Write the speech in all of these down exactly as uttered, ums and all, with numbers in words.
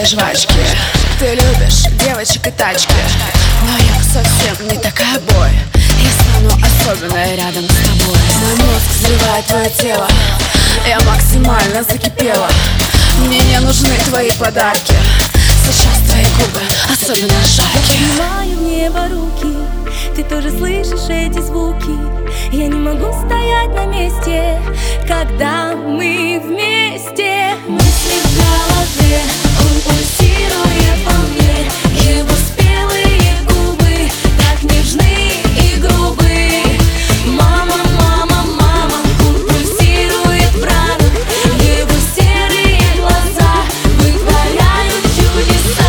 жвачки. Ты любишь девочек и тачки, но я совсем не такая бой. Я стану особенной рядом с тобой. Мой мозг взрывает твое тело, я максимально закипела. Мне не нужны твои подарки, сейчас твои губы особенно жаркие. Я поднимаю в небо руки, ты тоже слышишь эти звуки. Я не могу стоять на месте, когда мы вместе. Мысли в голове, он пульсирует во мне. Его спелые губы так нежны и грубы. Мама, мама, мама, он пульсирует в ранах. Его серые глаза вытворяют чудеса.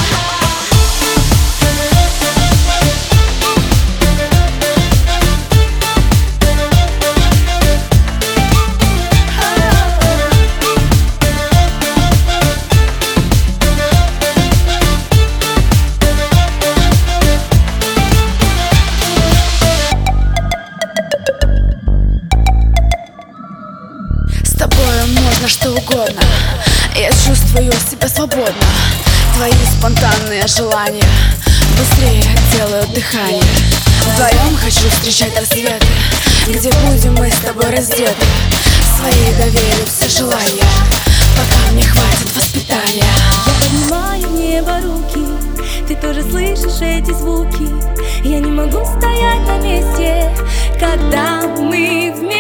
С тобой можно что угодно, я чувствую себя свободно. Твои спонтанные желания быстрее делают дыхание. Вдвоем хочу встречать рассветы, где будем мы с тобой раздеты. Свои доверю все желания, пока мне хватит воспитания. Я поднимаю в небо руки, ты тоже слышишь эти звуки. Я не могу стоять на месте, когда мы вместе.